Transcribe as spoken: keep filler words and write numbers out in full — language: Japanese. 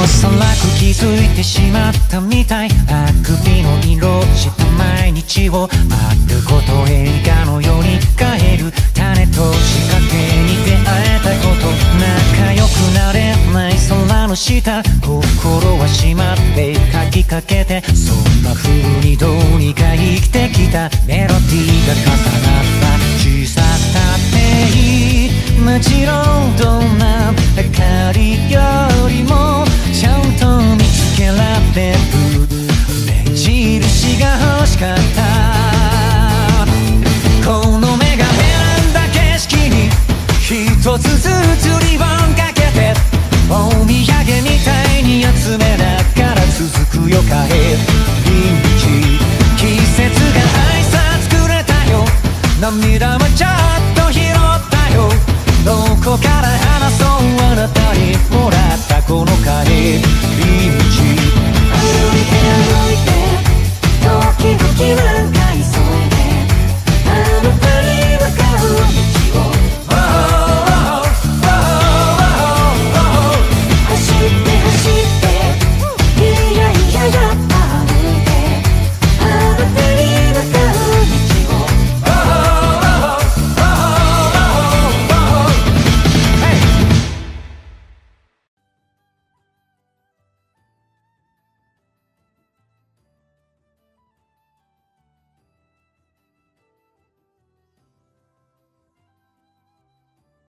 おそらく気づいてしまったみたい。あくびの色した毎日を丸ごと映画のように変える。種と仕掛けに出会えたこと、仲良くなれない空の下、心は閉まって書きかけて、そんな風にどうにか生きてきた。メロディーが重なった小ささっていい、もちろんどんな影